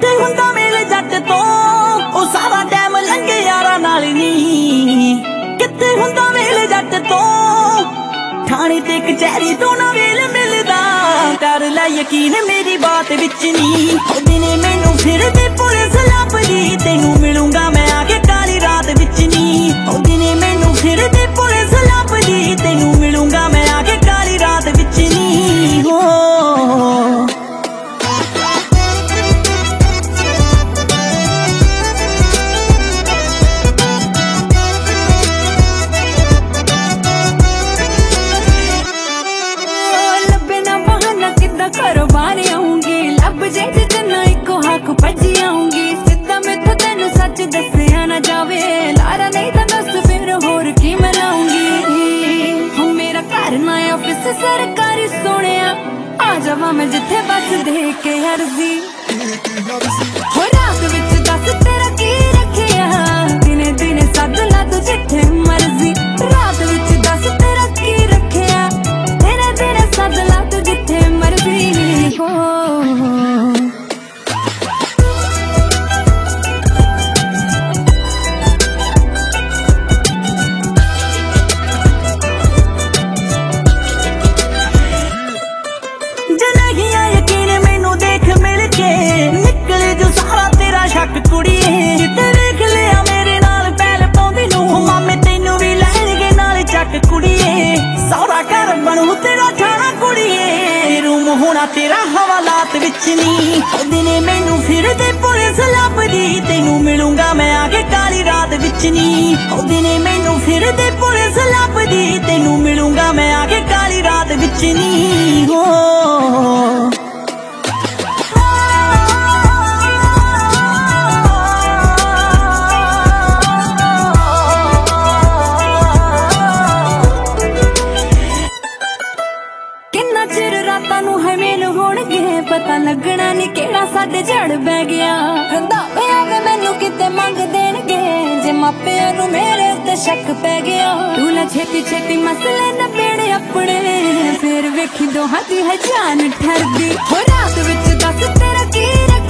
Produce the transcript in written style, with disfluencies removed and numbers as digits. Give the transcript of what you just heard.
किथे हुंदा मेल जट तो ओ सारा टाइम लंघे यारा नाल नी। किथे हुंदा मेल जट तो थाने ते कचहरी तो ना वेल मिलदा। कर लै यकीन मेरी बात विच नी। ओ दिने मैनू फिर दे पुलिस लभदी तैनू मिलूंगा मैं आके काली रात विच नी। ओ दिने मैनू फिर दे पुलिस लभदी तैनू मिलूंगा मैं आके काली रात विच नी। हो घरों बाहर आऊंगी लब जे जिन्ना इको हक भजी आऊंगी। सीधा मैथों तेनू सच दसिया ना जावे लारा नहीं तो दस फिर होर की मैं लाऊंगी। हम मेरा घर ना ऑफिस सरकारी सोनिया आ जावा मैं जिथे बस दे के अर्जी। हो रात विच दस तेरा की रखिया दिने दिने सद ला तू जिथे मर्जी। रात विच दस तेरा की रखिया दिने दिने सद ला तू जिथे मर्जी। हो जनहिया यकीन मैनू देख मिल के निकले जो सारा तेरा शक कुड़िए। जिते देख लिया मेरे नाल पैल पाउंदी नू मामे तैनू भी लैणगे नाल चक कुड़िए। सारा घर बनू तेरा ठाणा कुड़िए रूम होना तेरा हवालात विच नी। ओ दिने मैनू फिर दे पुलिस लभदी तैनू मिलूंगा मैं आके काली रात विच नी। ओ दिने मैनू फिर दे पुलिस लभदी तैनू मिलूंगा मैं आके काली रात विच नी। हो किन्ना चिर रातां नू है मेल होणगे पता लगना नी केड़ा साडे झड़ बह गया। रंधावे आवे मैनू किते मंग देणगे जे मापियां नू मेरे उत्ते शक पै गया। तू ना छेती छेती मसले नबेड़े अपने फिर वेखी दोहां दी है जान ठरदी। हो रात विच दस तेरा की